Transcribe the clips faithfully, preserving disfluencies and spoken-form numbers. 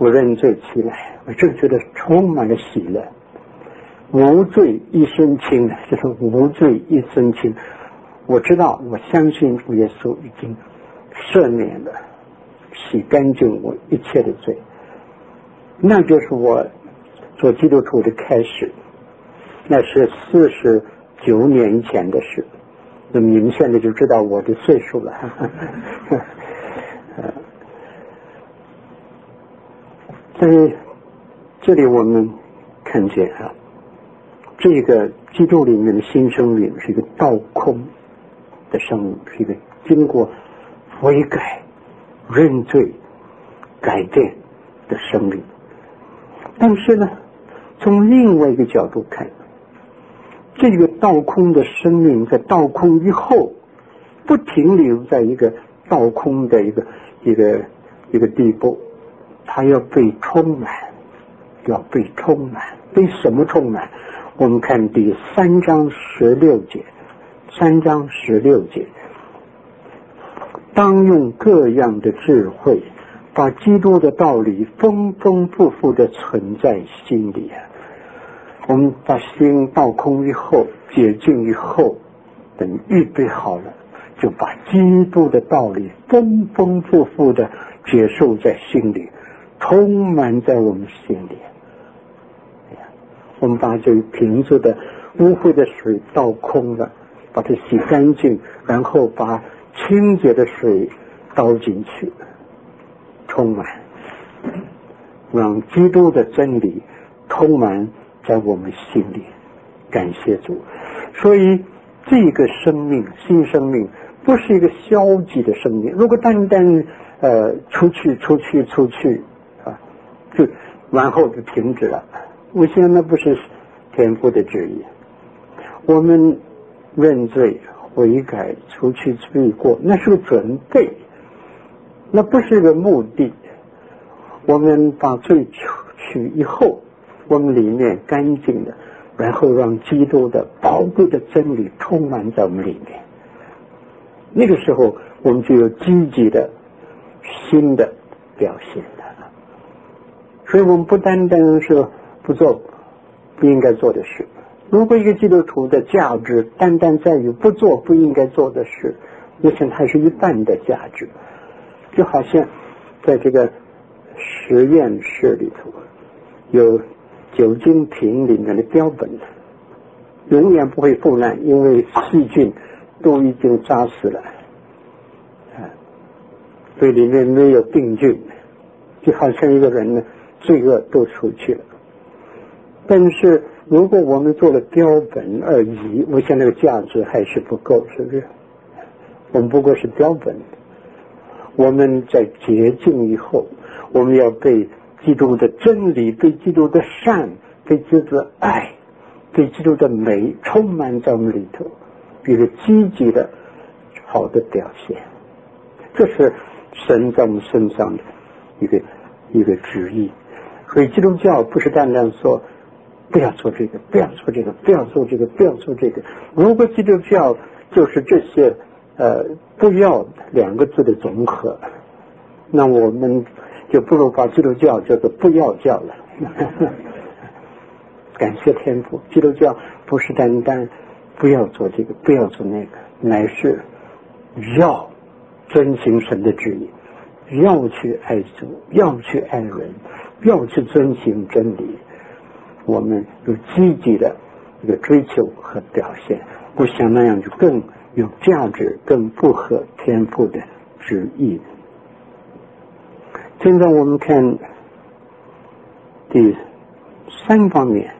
我认罪起来，我就觉得充满了喜乐。无罪一身轻，就是无罪一身轻。我知道，我相信主耶稣已经赦免了，洗干净我一切的罪。那就是我做基督徒的开始，那是四十九年前的事。那么你们现在就知道我的岁数了。在这里我们看见啊，这个基督里面的新生命是一个倒空的生命，是一个经过悔改、认罪、改变的生命。但是呢，从另外一个角度看，这个倒空的生命在倒空以后，不停留在一个倒空的一个一个一个地步，它要被充满，要被充满。被什么充满？我们看第三章十六节，三章十六节，当用各样的智慧，把基督的道理丰丰富富的存在心里啊。我们把心倒空以后，解禁以后，等预备好了，就把基督的道理丰丰富富的接受在心里，充满在我们心里。我们把这个瓶子的污秽的水倒空了，把它洗干净，然后把清洁的水倒进去，充满，让基督的真理充满在我们心里。感谢主。所以这个生命，新生命不是一个消极的生命。如果单单呃出去出去出去啊，就然后就停止了，我想那不是天父的旨意。我们认罪悔改出去罪过，那是个准备，那不是个目的。我们把罪出去以后，我们里面干净的，然后让基督的宝贵的真理充满在我们里面。那个时候我们就有积极的新的表现了。所以我们不单单是不做不应该做的事。如果一个基督徒的价值单单在于不做不应该做的事，我想还是一半的价值。就好像在这个实验室里头有酒精瓶里面的标本，永远不会腐烂，因为细菌都已经杀死了，所以里面没有病菌，就好像一个人呢罪恶都出去了。但是如果我们做了标本而已，我想那个价值还是不够，是不是？我们不过是标本。我们在洁净以后，我们要被基督的真理，被基督的善，被基督的爱，被基督的美充满在我们里头，一个积极的好的表现。这是神在我们身上的一个一个旨意。所以基督教不是单单说不要做这个，不要做这个，不要做这个，不要做这个。如果基督教就是这些呃不要两个字的总和，那我们就不如把基督教叫做不要教了。感谢天父，基督教不是单单不要做这个，不要做那个，乃是要遵行神的旨意，要去爱主，要去爱人，要去遵行真理。我们有积极的一个追求和表现，我想那样就更有价值，更符合天父的旨意。现在我们看第三方面，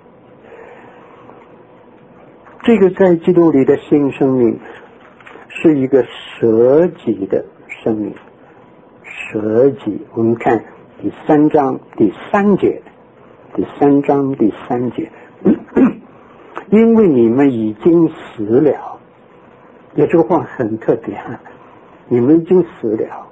这个在基督里的新生命是一个舍己的生命。舍己，我们看第三章第三节，第三章第三节，因为你们已经死了。也这个话很特别，你们已经死了。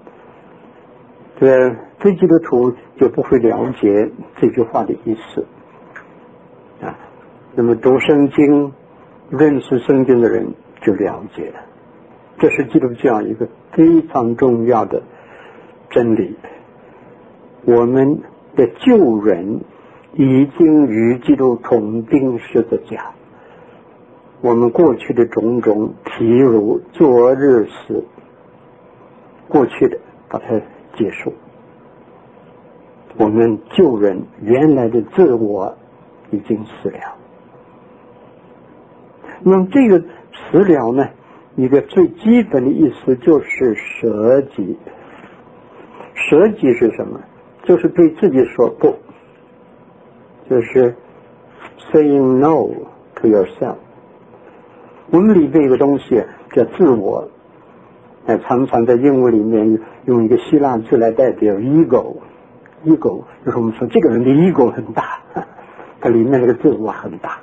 这非基督徒就不会了解这句话的意思啊。那么读圣经、认识圣经的人就了解了，这是基督教一个非常重要的真理。 我们的旧人已经与基督同钉十字架，我们过去的种种，譬如昨日死，过去的把它结束。我们旧人原来的自我已经死了。那么这个死了呢，一个最基本的意思就是舍己。舍己是什么？就是对自己说不，就是 saying no to yourself。我们里边有个东西叫自我，哎，常常在英文里面用一个希腊字来代表 ego。ego 就是我们说这个人的 ego 很大，它里面那个自我很大。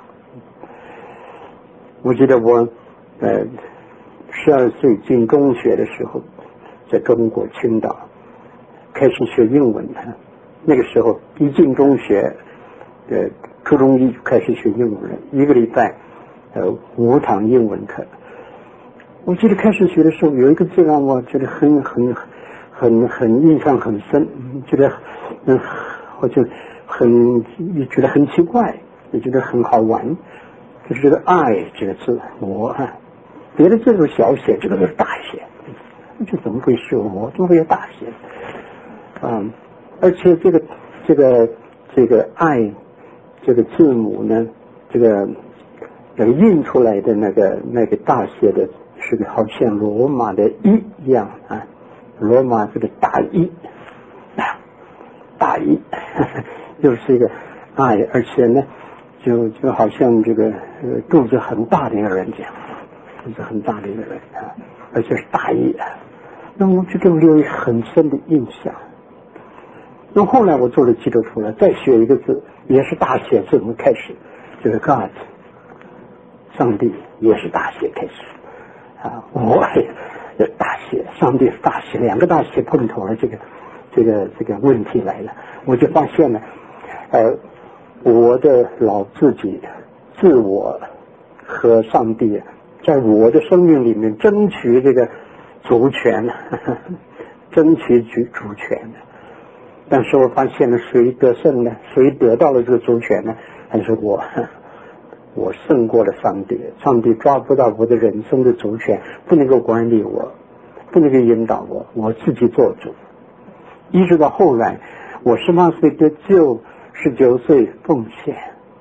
我记得我呃十二岁进中学的时候，在中国青岛开始学英文，那个时候一进中学，呃，初中一就开始学英文了，一个礼拜呃五堂英文课。我记得开始学的时候，有一个字让我觉得很很很很印象很深，觉得嗯，我就很也觉得很奇怪，也觉得很好玩，就是这个爱这个字，我啊，别的字都小写，这个都是大写，这怎么会是我？怎么会有大写？嗯，而且这个这个这个爱这个字母呢，这个这个印出来的那个那个大写的是个好像罗马的一一样啊，罗马这个大一啊，大一又是一个爱，而且呢就就好像这个呃肚子很大的一个人这样，肚子很大的一个人啊，而且是大一啊，那么这给我留有很深的印象。那后来我做了基督徒了，再学一个字，也是大写字母开始，就是 God， 上帝也是大写开始啊，我也大写，上帝是大写，两个大写碰头了，这个这个这个问题来了，我就发现了，呃，我的老自己、自我和上帝，在我的生命里面争取这个主权，呵呵争取主主权。但是我发现了，谁得胜呢？谁得到了这个主权呢？还是我，我胜过了上帝。上帝抓不到我的人生的主权，不能够管理我，不能够引导我，我自己做主。一直到后来，我十八岁得救，十九岁奉献，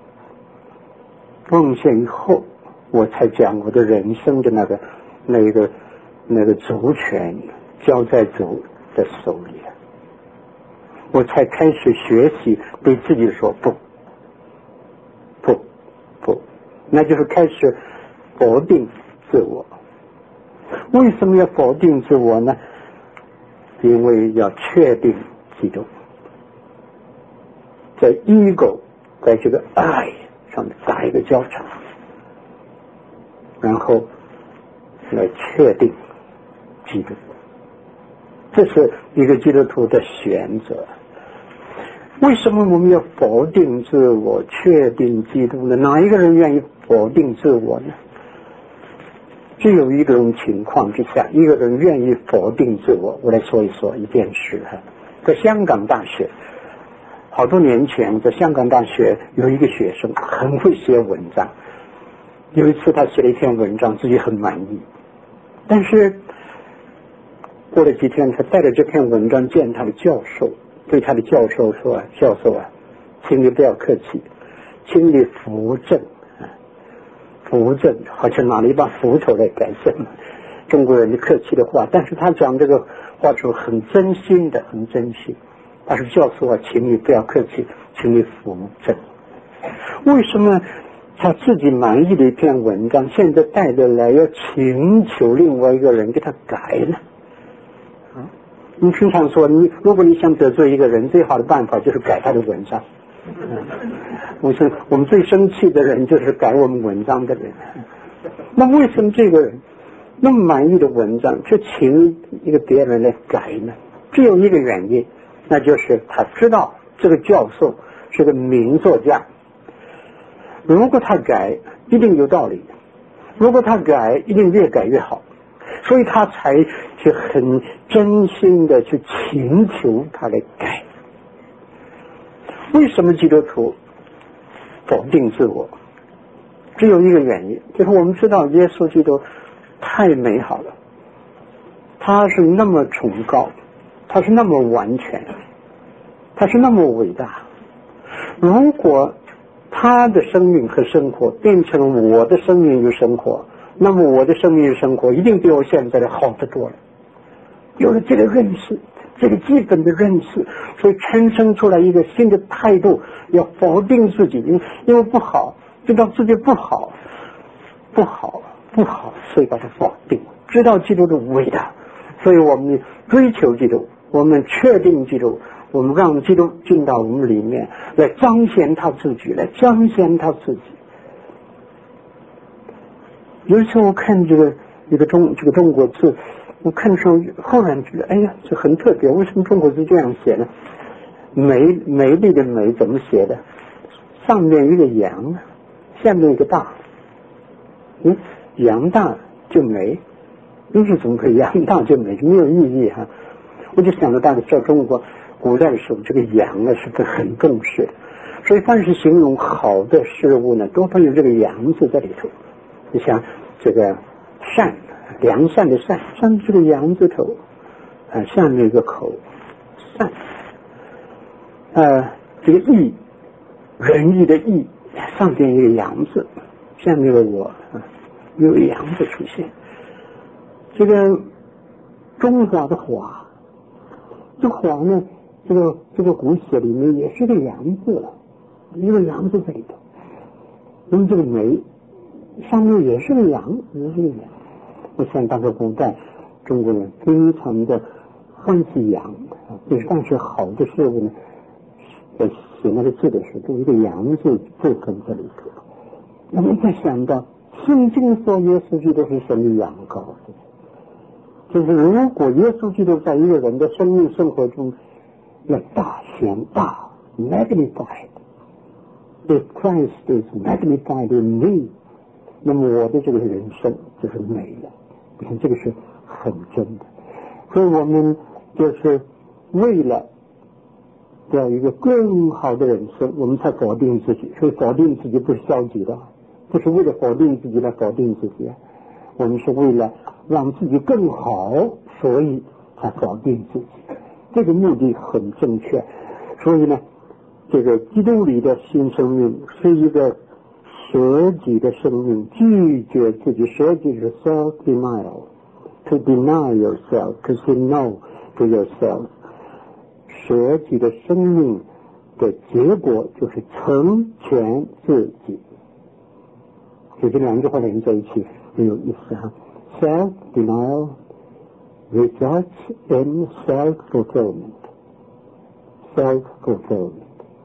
奉献以后，我才将我的人生的那个、那个、那个主权交在主的手里。我才开始学习对自己说不，不，不，那就是开始否定自我。为什么要否定自我呢？因为要确定基督，在 ego 在这个爱上面打一个交叉，然后来确定基督。这是一个基督徒的选择。为什么我们要否定自我，确定基督呢？哪一个人愿意否定自我呢？只有一种情况之下，一个人愿意否定自我。我来说一说一件事哈，在香港大学，好多年前，在香港大学有一个学生很会写文章。有一次他写了一篇文章，自己很满意，但是过了几天，他带着这篇文章见他的教授，对他的教授说：“啊，教授啊，请你不要客气，请你扶正啊，扶正，好像拿了一把斧头来改正中国人的客气的话。但是他讲这个话时候很真心的，很真心。他说：教授啊，请你不要客气，请你扶正。为什么他自己满意的一篇文章，现在带着来要请求另外一个人给他改呢？”你经常说，你如果你想得罪一个人，最好的办法就是改他的文章。嗯、我说我们最生气的人就是改我们文章的人。那为什么这个人那么满意的文章，却请一个别人来改呢？只有一个原因，那就是他知道这个教授是个名作家，如果他改，一定有道理；如果他改，一定越改越好。所以他才去很真心的去请求他来改。 为什么基督徒否定自我？只有一个原因，就是我们知道耶稣基督太美好了，他是那么崇高，他是那么完全，他是那么伟大。如果他的生命和生活变成我的生命与生活，那么我的生命与生活一定比我现在的好得多了。有了这个认识，这个基本的认识，所以产生出来一个新的态度，要否定自己，因为因为不好，知道自己不好，不好，不好，所以把它否定。知道基督的伟大，所以我们追求基督，我们确定基督，我们让基督进到我们里面，来彰显他自己，来彰显他自己。有一次我看这个一个中这个中国字，我看的时候忽然觉得，哎呀，这很特别。为什么中国字这样写呢？美美丽的美怎么写的？上面一个阳，下面一个大。嗯，阳大就美，又是怎么可以阳大就美？没有意义哈、啊。我就想到大家在中国古代的时候，这个阳啊是个很重视的，所以凡是形容好的事物呢，多半有这个阳字在里头。你像这个善，良善的善，上面是个阳字头，啊，下面一个口，善，呃，这个义，仁义的义，上边一个阳字，下面一个我，啊，有阳字出现。这个中华的华，这华呢，这个这个古写里面也是个阳字，一个阳字在里头。那么这个梅，上面也是个阳，也是个阳。我想当时古代中国人非常的欢喜阳啊，就是但是好的事物呢，在写那个字的时候，有一个阳字部分在里头。那么再想到圣经说耶稣基督是神的羊羔，就是如果耶稣基督在一个人的生命生活中要大显大 magnified，if Christ is magnified in me， 那么我的这个人生就是美了。你看这个是很真的，所以我们就是为了要一个更好的人生，我们才否定自己。所以否定自己不是消极的，不是为了否定自己来否定自己，我们是为了让自己更好，所以才否定自己。这个目的很正确。所以呢，这个基督里的新生命是一个舍己的生命，拒绝自己。舍己是 self denial， to deny yourself， to say no to yourself。 舍己的生命的结果就是成全自己。所以这两句话连在一起很有意思哈。self denial results in self fulfillment， self fulfillment，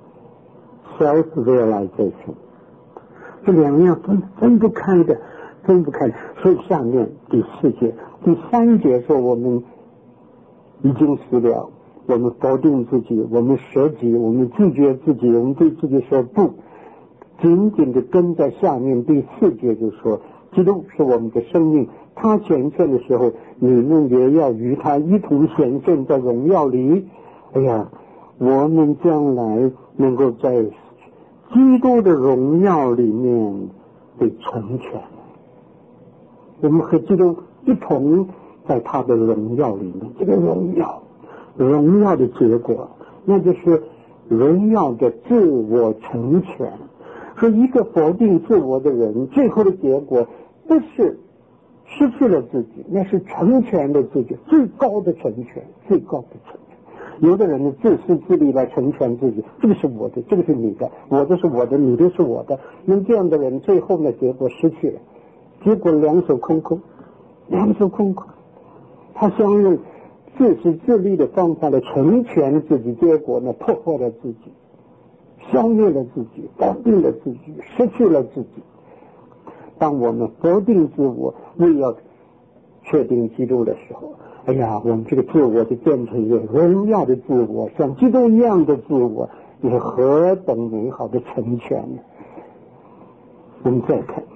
self realization，这两样分分不开的，分不开的。所以下面第四节、第三节说我们已经死了，我们否定自己，我们舍己，我们拒绝自己，我们对自己说不。紧紧的跟在下面第四节就说，基督是我们的生命，他显现的时候，你们也要与他一同显现在荣耀里。哎呀，我们将来能够在基督的荣耀里面被成全，我们和基督一同在他的荣耀里面。这个荣耀，荣耀的结果，那就是荣耀的自我成全。说一个否定自我的人，最后的结果不是失去了自己，那是成全了自己，最高的成全，最高的成全。有的人呢，自私自利来成全自己，这个是我的，这个是你的，我的是我的，你的是我的。那么这样的人最后呢，结果失去了，结果两手空空，两手空空。他想用自私自利的方法来成全自己，结果呢，破坏了自己，消灭了自己，否定了自己，失去了自己。当我们否定自我，为要确定基督的时候，哎呀，我们这个自我就变成一个荣耀的自我，像基督一样的自我，你是何等美好的成全呢？我们再看，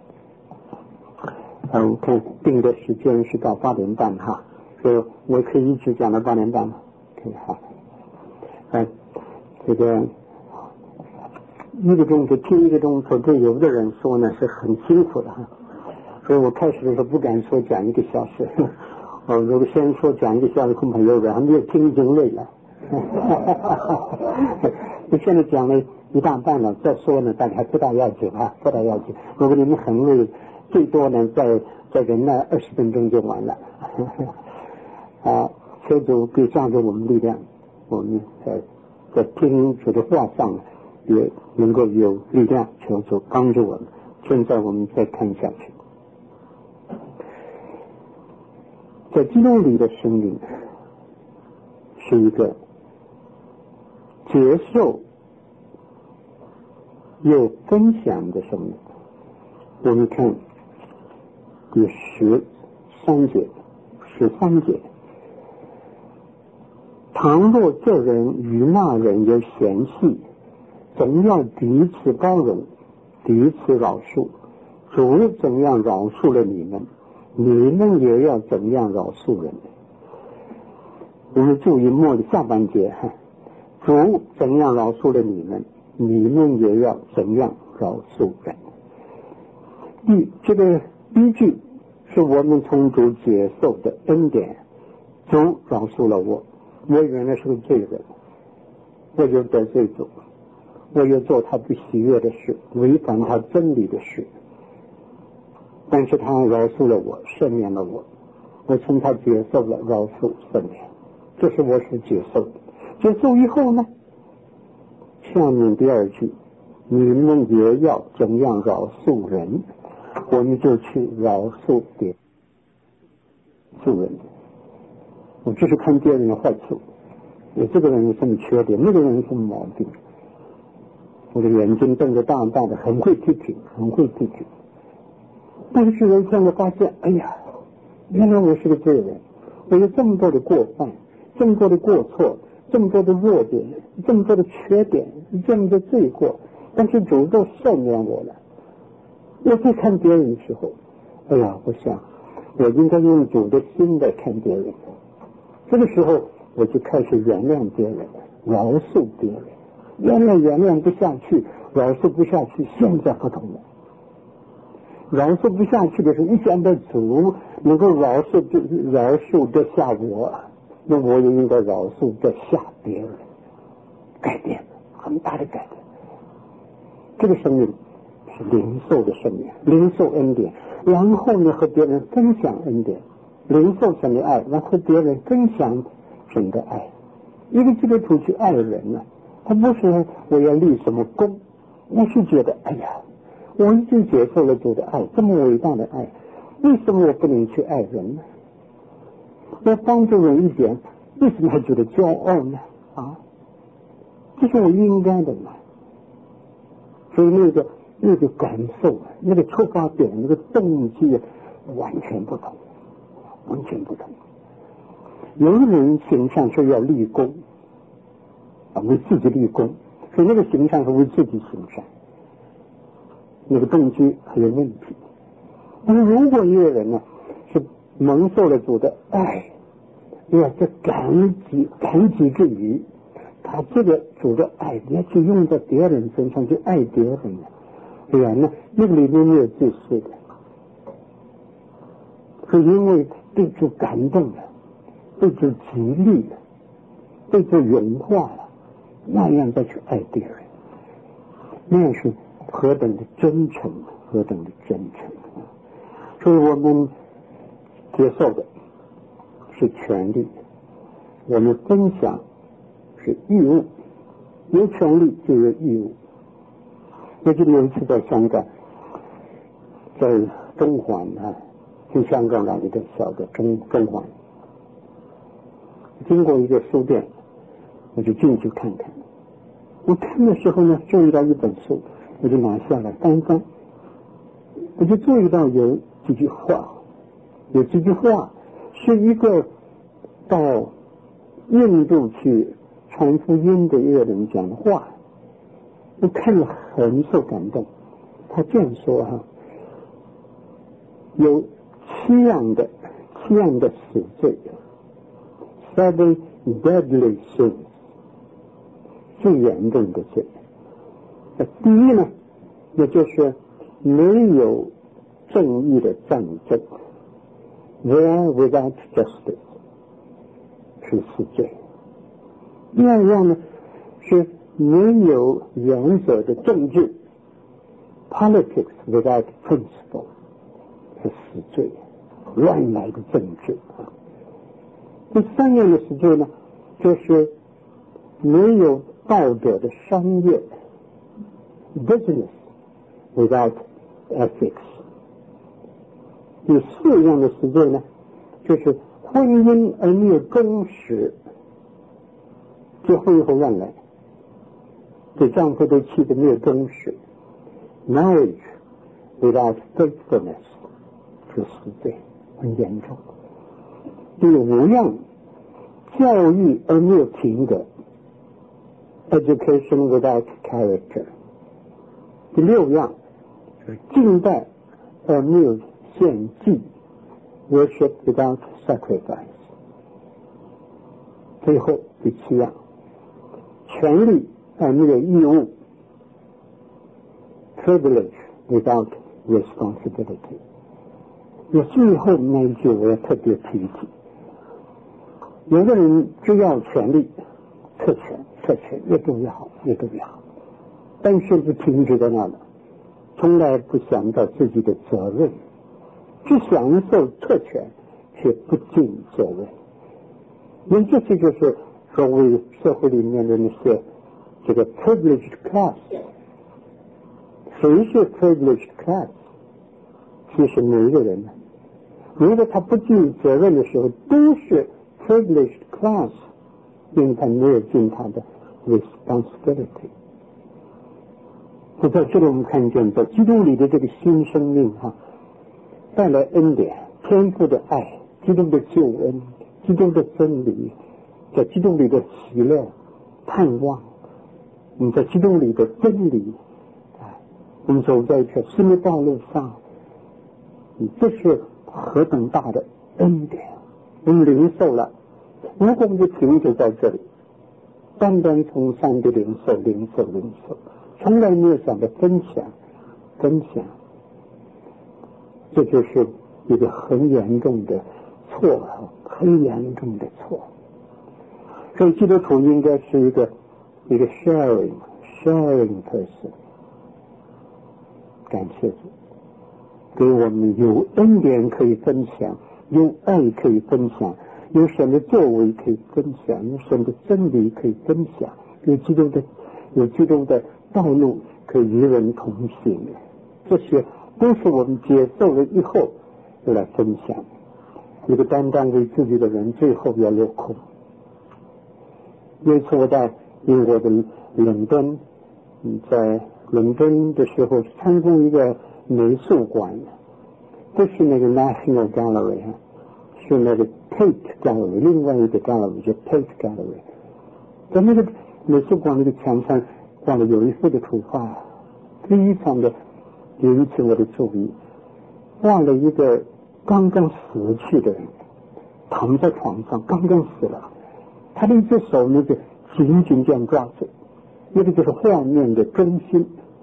啊，我看定的时间是到八点半哈，所以我可以一直讲到八点半吗？可以哈。啊，这个一个钟头听一个钟头，对有的人说呢是很辛苦的哈。所以我开始的时候不敢说讲一个小时，我如果先说讲一个小时，恐怕有人还没有听经累了。我现在讲了一大半了，再说呢大概不大要紧啊，不大要紧。如果你们很累，最多呢再再忍耐二十分钟就完了。啊，求主给加给我们力量，我们在在听主的话上也能够有力量，求主帮助我们。现在我们再看下去，在基督里的生命是一个接受又分享的生命。我们看第十三节，十三节，倘若这人与那人有嫌隙，总要彼此包容，彼此饶恕。主怎样饶恕了你们，你们也要怎样饶恕人。我们注意末的下半节，主怎样饶恕了你们，你们也要怎样饶恕人。第这个第一句是我们从主接受的恩典，主饶恕了我，我原来是个罪人，我就得罪主，我又做他不喜悦的事，违反他真理的事，但是他饶恕了我，赦免了我，我从他接受了饶恕赦免，这是我所接受的。接受以后呢，下面第二句，你们也要怎样饶恕人，我们就去饶恕别恕人。我只是看别人的坏处，我这个人有什么缺点，那个人有什么毛病，我的眼睛瞪得大大的，很会批评，很会批评。但是有一天我发现，哎呀，原来我是个罪人，我有这么多的过犯，这么多的过错，这么多的弱点，这么多的缺点，这么多罪过，但是主都赦免我了。我在看别人的时候，哎呀，我想我应该用主的心来看别人。这个时候我就开始原谅别人，饶恕别人。原来原谅不下去，饶恕不下去，现在不同了。饶恕不下去的时候，一想到主能够饶恕饶恕得下我，那我也应该饶恕得下别人。改变，很大的改变。这个生命是领受的生命，领受恩典，然后呢和别人分享恩典，领受神的爱，然后和别人分享神的爱。一个基督徒去爱人呢，他不是我要立什么功，那是觉得哎呀，我已经接受了主的爱，这么伟大的爱，为什么我不能去爱人呢？我帮助人一点，为什么还觉得骄傲呢？啊，这是我应该的嘛。所以那个那个感受，那个出发点，那个动机完全不同，完全不同。有的人形象是要立功啊，为自己立功，所以那个形象是为自己形象，那个动机还有问题。但是如果一个人呢是蒙受了主的爱，要在感激感激之余，他这个主的爱要去用在别人身上，去爱别人呢，对呀，那那个里面没有自私的，是因为被主感动了，被主激励了，被主融化了，那样再去爱别人，那样是何等的真诚，何等的真诚。所以我们接受的是权利，我们分享是义务，有权利就有义务。我记得有一次在香港，在中环啊，从香港来一个小的中中环，经过一个书店，我就进去看看。我看的时候呢，注意到一本书，我就拿下来翻翻，我就注意到有几句话，有几句话是一个到印度去传福音的一个人讲的话，我看了很受感动。他这样说哈、啊，有七样的七样的死罪 ，seven deadly sins， 最严重的罪。 那第一呢，那就是没有正义的战争 ，War without justice 是死罪。第二样呢，是没有原则的政治 ，Politics without principle 是死罪，乱来的政治。第三样的死罪呢，就是没有道德的商业 ，business without ethics。第四样的死罪呢，就是婚姻而没有忠实，结婚以后乱来，对丈夫对妻子没有忠实 ，marriage without faithfulness 是死罪，很严重。第五样，教育而没有品格 ，education without character。第六样，就是敬拜而没有献祭 ，worship without sacrifice。最后第七样，权利而没有义务 ，privilege without responsibility。有最后那一句我要特别提起。有的人只要权利，特权，特权越多越好，越多越好，但是不停止在那了，从来不想到自己的责任，只享受特权，却不尽责任。因为这些就是所谓社会里面的那些这个 privileged class。谁是 privileged class？ 其实每一个人呢，如果他不尽责任的时候，都是privileged class， 因为他没有尽他的 responsibility。就在这里我们看见，在基督里的这个新生命哈、啊，带来恩典、天父的爱、基督的救恩、基督的真理，在基督里的喜乐、盼望，我们在基督里的真理，啊，我们走在一条新的道路上，这是何等大的恩典！我们领受了。如果我们就停止在这里，单单从上帝领受、领受、领受，从来没有想着分享、分享，这就是一个很严重的错，很严重的错。所以基督徒应该是一个一个 sharing sharing person。感谢主，给我们有恩典可以分享，有爱可以分享，有神的作为可以分享，有神的真理可以分享，有基督的有基督的道路可以与人同行，这些都是我们接受了以后要来分享。一个单单为自己的人，最后要落空。有一次我在英国的伦敦，在伦敦的时候参观一个美术馆，不是那个 National Gallery， 是那个 Tate Gallery， 另外一个 Gallery 叫 Tate Gallery。在那个美术馆那个墙上挂了有一幅的图画，非常的引起我的注意。画了一个刚刚死去的人，躺在床上，刚刚死了，他的一只手那个紧紧这样抓住，那个就是画面的中心。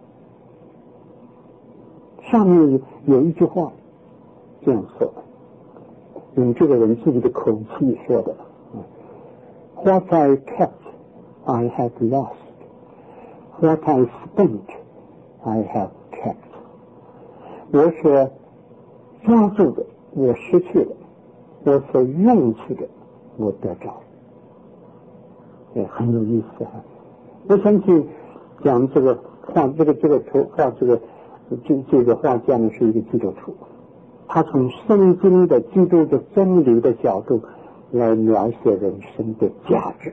上面有一句话这样说，用这个人自己的口气说的 ：“What I kept, I have lost. What I spent, I have kept.” 我所抓住的，我失去了；我所用去的，我得着。也很有意思哈。我相信讲这个画这个这个图画这个这这个画家呢是一个基督徒，他从圣经的基督的真理的角度来描写人生的价值。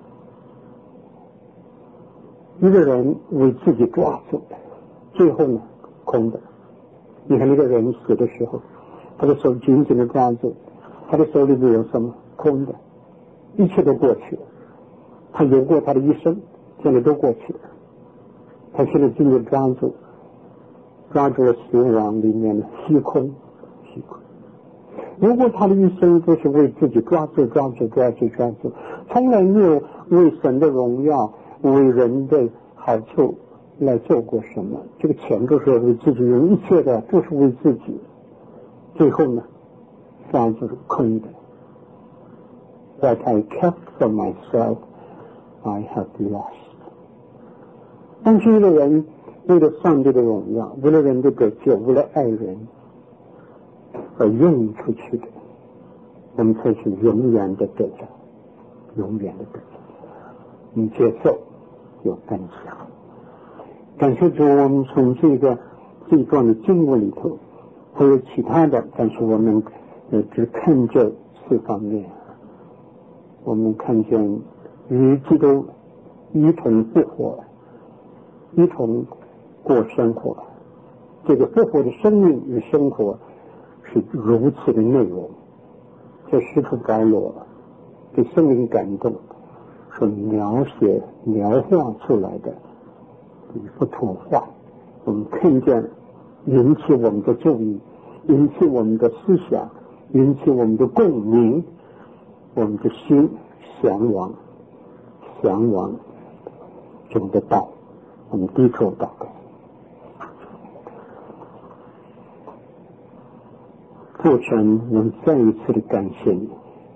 一个人为自己抓住，最后呢空的。你看那个人死的时候，他的手紧紧的抓住，他的手里面有什么？空的，一切都过去了。他有过他的一生，现在都过去了。他现在紧紧抓住，抓住了死亡里面的虚空，虚空。如果他的一生都是为自己抓住、抓住、抓住、抓住，从来没有为神的荣耀、为人的好处来做过什么，这个钱都是为自己用，一切的都是为自己，最后呢房子是空的。 That I kept for myself, I have lost. 但是一个人为了上帝的荣耀，为了人的得救，为了爱人而愿意出去的，我们才是永远的得着，永远的得着。你接受有分享，感谢主，我们从这个这一段的经文里头还有其他的，但是我们呃只看这四方面。我们看见与基督一同复活，一同过生活，这个复活的生命与生活是如此的内容。这使徒保罗对生命感动所描写描画出来的一幅图画，我们看见引起我们的注意，引起我们的思想，引起我们的共鸣，我们的心向往向往主的道。我们低头祷告。父神，我们再一次的感谢你，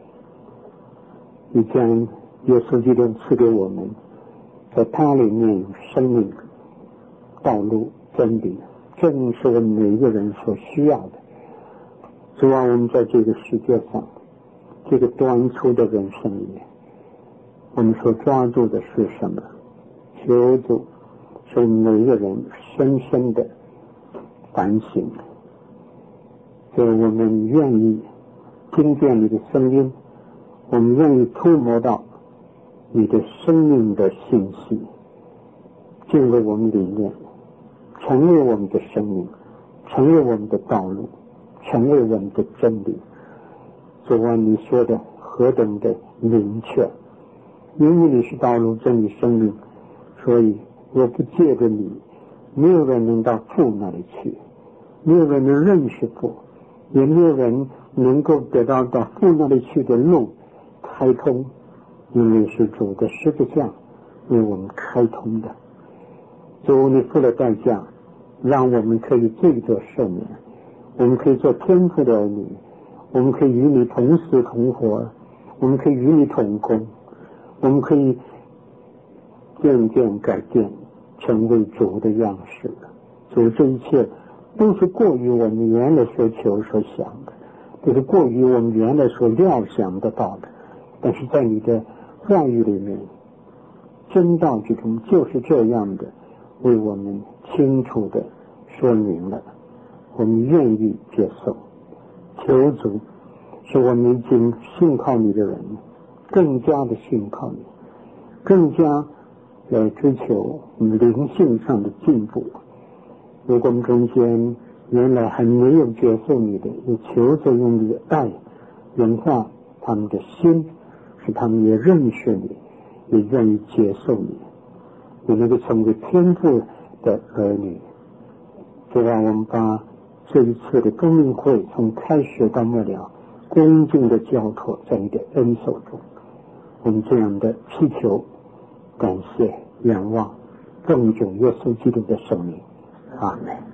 你将耶稣基督赐给我们，在他里面有生命、道路、真理，正是我们每一个人所需要的。主啊，我们在这个世界上，这个短促的人生里面，我们所抓住的是什么？求主使我们每一个人深深的反省，所以我们愿意听见你的声音，我们愿意触摸到你的生命的信息，进入我们里面，成为我们的生命，成为我们的道路，成为我们的真理。主啊，你说的何等的明确，因为你是道路、真理、生命，所以若不借着你，没有人能到父那里去，没有人能认识父，也没有人能够得到到父那里去的路开通，因为是主的十字架为我们开通的。主，你付了代价，让我们可以罪得赦免，我们可以做天父的儿女，我们可以与你同死同活，我们可以与你同工，我们可以渐渐改变，成为主的样式。主，这一切都是过于我们原来所求所想的，都是过于我们原来所料想得到的，但是在你的话语里面，真道之中就是这样的为我们清楚的说明了，我们愿意接受。求主使我们已经信靠你的人更加的信靠你，更加来追求我们灵性上的进步。如果我们中间原来还没有接受你的，也求着用你的爱融化他们的心，使他们也认识你，也愿意接受你，也能够成为天父的儿女。就让我们把这一次的公民会从开始到末了恭敬的交托在你的恩手中。我们这样的祈求、感谢、仰望，奉主耶稣基督的圣名，阿门。